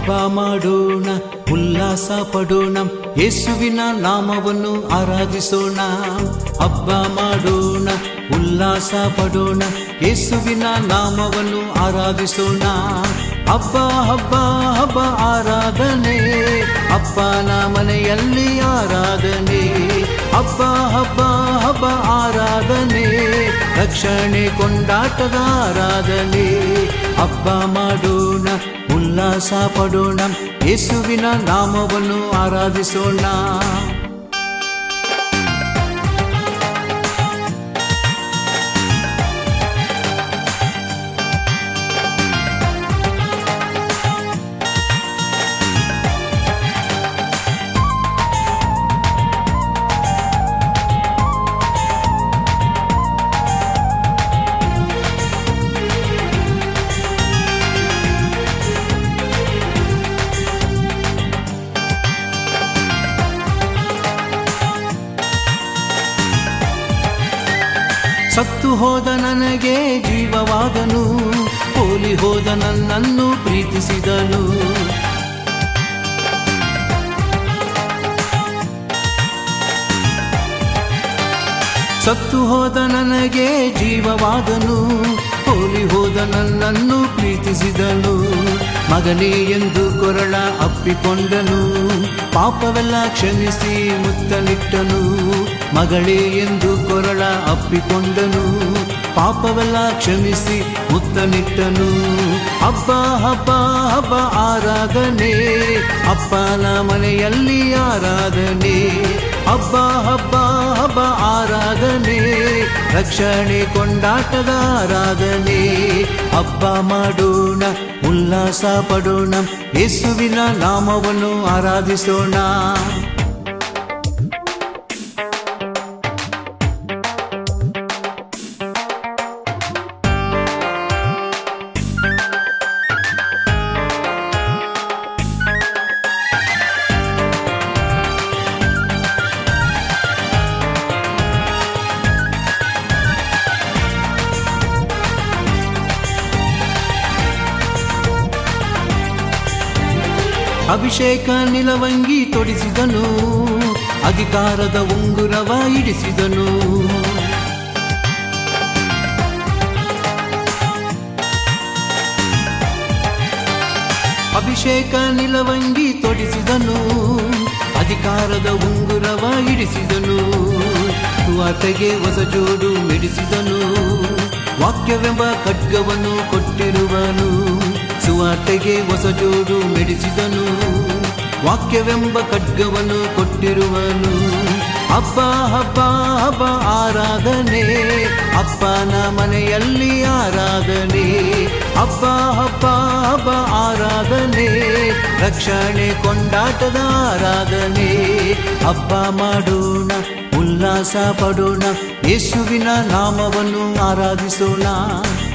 ಹಬ್ಬ ಮಾಡೋಣ, ಉಲ್ಲಾಸ ಪಡೋಣ, ಯೇಸುವಿನ ನಾಮವನ್ನು ಆರಾಧಿಸೋಣ. ಹಬ್ಬ ಮಾಡೋಣ, ಉಲ್ಲಾಸ ಪಡೋಣ, ಯೇಸುವಿನ ನಾಮವನ್ನು ಆರಾಧಿಸೋಣ. ಹಬ್ಬ ಹಬ್ಬ ಹಬ್ಬ ಆರಾಧನೆ, ಅಪ್ಪನ ಮನೆಯಲ್ಲಿ ಆರಾಧನೆ. ಹಬ್ಬ ಹಬ್ಬ ಹಬ್ಬ ಆರಾಧನೆ, ರಕ್ಷಣೆ ಕೊಂಡಾಟದ ಆರಾಧನೆ. ಹಬ್ಬ ಮಾಡೋಣ, ಉಲ್ಲಾಸ ಪಡೋಣ, ಯೇಸುವಿನ ನಾಮವನ್ನು ಆರಾಧಿಸೋಣ. ಸತ್ತು ಹೋದ ನನಗೆ ಜೀವವಾದನು, ಹೋಲಿ ಹೋದ ನನ್ನನ್ನು ಪ್ರೀತಿಸಿದನು. ಸತ್ತು ಹೋದ ನನಗೆ ಜೀವವಾದನು, ಹೋಲಿ ಹೋದ ನನ್ನನ್ನು ಪ್ರೀತಿಸಿದನು. ಮಗನೇ ಎಂದು ಕೊರಳ ಅಪ್ಪಿಕೊಂಡನು, ಪಾಪವೆಲ್ಲ ಕ್ಷಮಿಸಿ ಮುತ್ತಲಿಟ್ಟನು. ಮಗಳೇ ಎಂದು ಕೊರಳ ಅಪ್ಪಿಕೊಂಡನು, ಪಾಪವೆಲ್ಲ ಕ್ಷಮಿಸಿ ಮುತ್ತಲಿಟ್ಟನು. ಹಬ್ಬ ಹಬ್ಬ ಹಬ್ಬ ಆರಾಧನೆ, ಅಪ್ಪನ ಮನೆಯಲ್ಲಿ ಆರಾಧನೆ. ಹಬ್ಬ ಹಬ್ಬ ಹಬ್ಬ ಆರಾಧನೆ, ರಕ್ಷಣೆ ಕೊಂಡಾಟದ ಆರಾಧನೆ. ಹಬ್ಬ ಮಾಡೋಣ, ಉಲ್ಲಾಸ ಪಡೋಣ, ಯೇಸುವಿನ ನಾಮವನ್ನು ಆರಾಧಿಸೋಣ. ಅಭಿಷೇಕ ನಿಲವಂಗಿ ತೊಡಿಸಿದನು, ಅಧಿಕಾರದ ಉಂಗುರವ ಇಡಿಸಿದನು. ಅಭಿಷೇಕ ನಿಲವಂಗಿ ತೊಡಿಸಿದನು, ಅಧಿಕಾರದ ಉಂಗುರವ ಇಡಿಸಿದನು. ಸುವಾರ್ತೆಗೆ ಹೊಸ ಜೋಡು ಮಿಡಿಸಿದನು, ವಾಕ್ಯವೆಂಬ ಖಡ್ಗವನ್ನು ಕೊಟ್ಟಿರುವನು. ಸುವಾರ್ತೆಗೆ ಹೊಸ ಜೋಡು ಮೆಡಿಸಿದನು, ವಾಕ್ಯವೆಂಬ ಖಡ್ಗವನ್ನು ಕೊಟ್ಟಿರುವನು. ಹಬ್ಬ ಹಬ್ಬ ಹಬ್ಬ ಆರಾಧನೆ, ಅಪ್ಪನ ಮನೆಯಲ್ಲಿ ಆರಾಧನೆ. ಹಬ್ಬ ಹಬ್ಬ ಹಬ್ಬ ಆರಾಧನೆ, ರಕ್ಷಣೆ ಕೊಂಡಾಟದ ಆರಾಧನೆ. ಹಬ್ಬ ಮಾಡೋಣ, ಉಲ್ಲಾಸ ಪಡೋಣ, ಯೇಸುವಿನ ನಾಮವನ್ನು ಆರಾಧಿಸೋಣ.